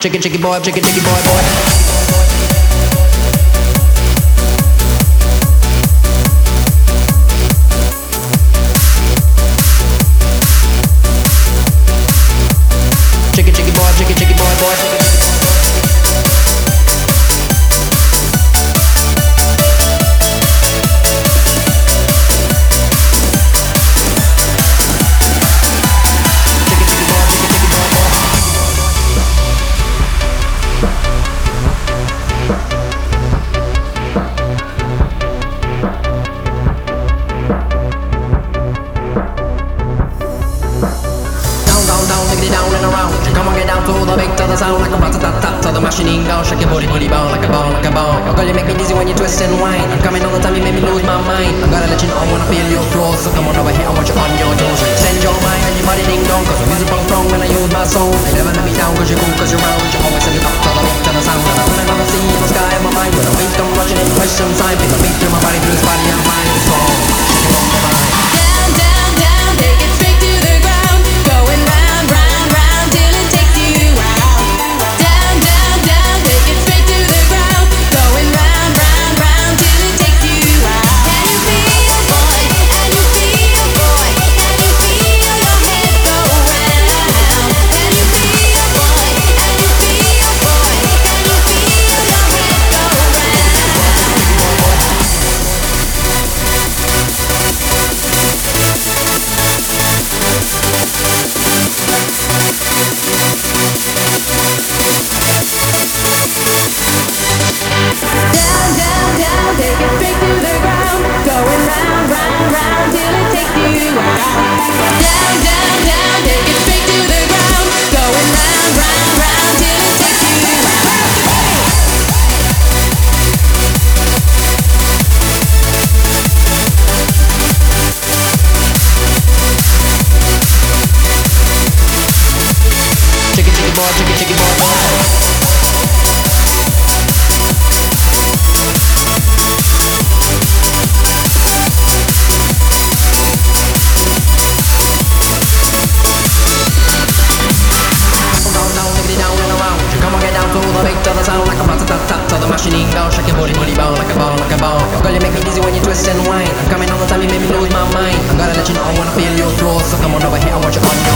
Chicky chicky boy, chicky chicky boy, boy. Chicky chicky boy, chicky chicky boy, boy. Sound like a rat-a-tat-tat to the machine gun, shake your booty ball like a ball, like a ball. Oh girl, you make me dizzy when you twist and whine. I'm coming all the time, you make me lose my mind. I gotta let you know I wanna feel your flows, so come on over here, I want you on your toes. Send your mind and your body ding dong, cause the music bounce strong when I use my soul. You never let me down cause you're cool, cause you're round. You always send it up to the beat, to the sound. And I wanna see in the sky in my mind. When the waves come rushing in, question time. Feel the beat through my body, through this body, I'm mind. So, shake it on my mind. Down, down, down, take it straight to the ground. Going round, round, round till it takes you out. Machine gun, shake your booty ball like a ball, like a ball. Oh girl, you make me dizzy when you twist and whine. I'm coming all the time, you make me lose my mind. I gotta let you know I wanna feel your flow, so come on over here, I want you on your